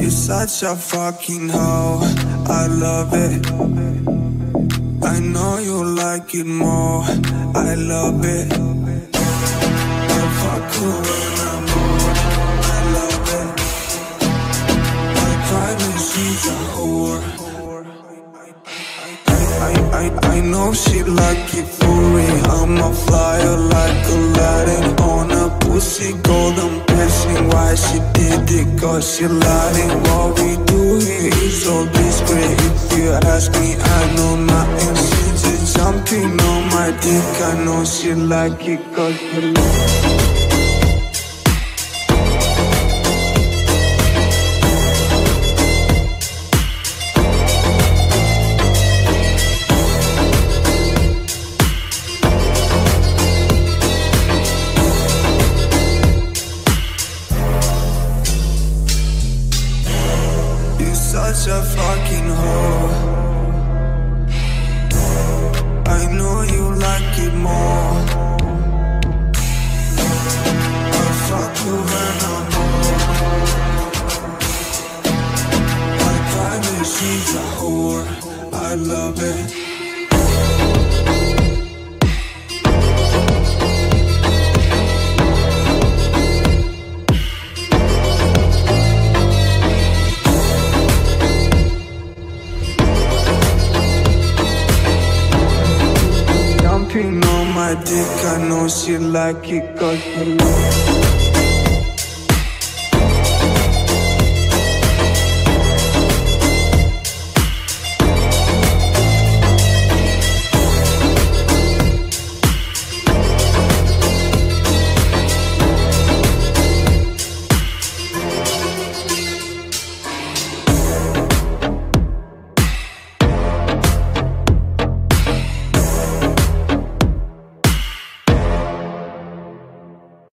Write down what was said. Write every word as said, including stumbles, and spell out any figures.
such a fucking hoe, I love it. I know you like it more, I love it. I fuck you when I'm bored, I love it. I promise she's a whore. I, I, I know she like it furry. I'm a flyer like Aladdin on a pussy golden blessing. Why she did it? Cause she lied it. What we do here is so discreet. If you ask me, I know nothing. She's just jumping on my dick. I know she like it cause she like it. Such a fucking hoe. I know you like it more. I fuck you when I'm bored. I promise she's a whore, I love it. On my dick, I know she like it cause she like it.